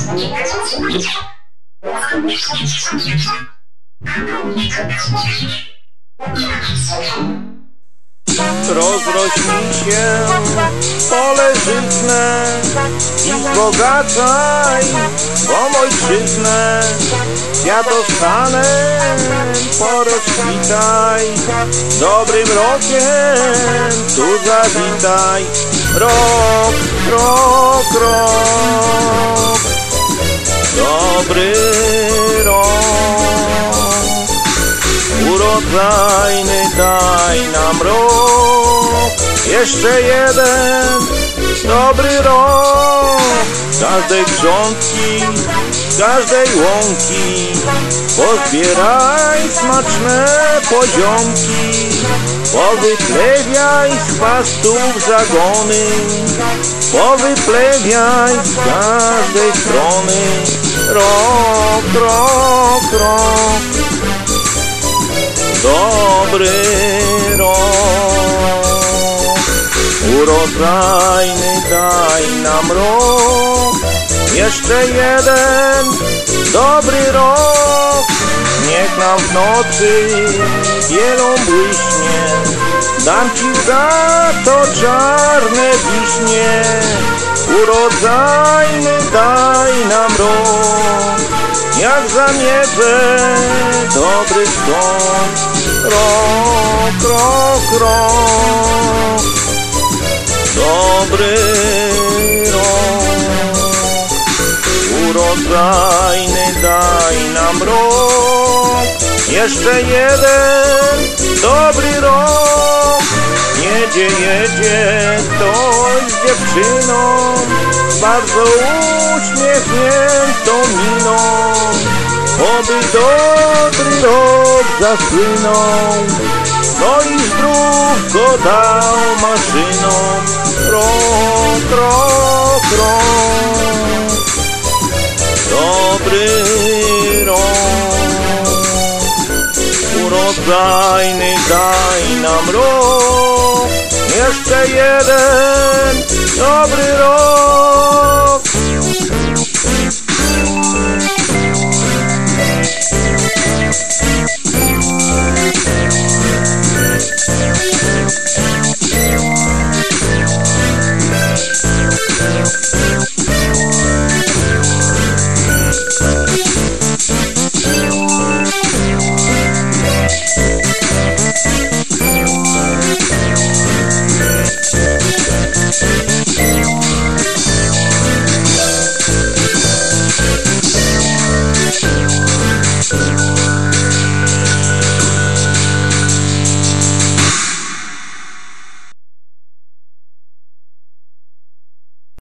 Rozrośnij się pole żytne i wzbogacaj swą ojczyznę. Kwiatostanem porozkwitaj, dobrym rokiem tu zawitaj. Rok, rok, rok, dobry rok, urodzajny daj nam rok. Jeszcze jeden dobry rok, każdej grządki, każdej łąki pozbieraj smaczne poziomki, powyplewiaj z chwastów zagony, powyplewiaj z każdej strony. Rok, rok, rok, dobry rok, urodzajny daj nam rok. Jeszcze jeden dobry rok, niech nam w nocy bielą błyśnie. Dam ci za to czarne wiśnie. Urodzajny daj nam rok, jak zamiedzę dobry skąd. Rok, rok, rok, dobry rok, urodzajny daj nam rok. Jeszcze jeden dobry rok, jedzie ktoś z dziewczyną, bardzo uśmiechniętą miną, oby dobry rok zasłynął, no i zdrów go dał maszynom. Rok, rok, rok, dobry rok, urodzajny daj nam rok. Jeszcze jeden dobry rok.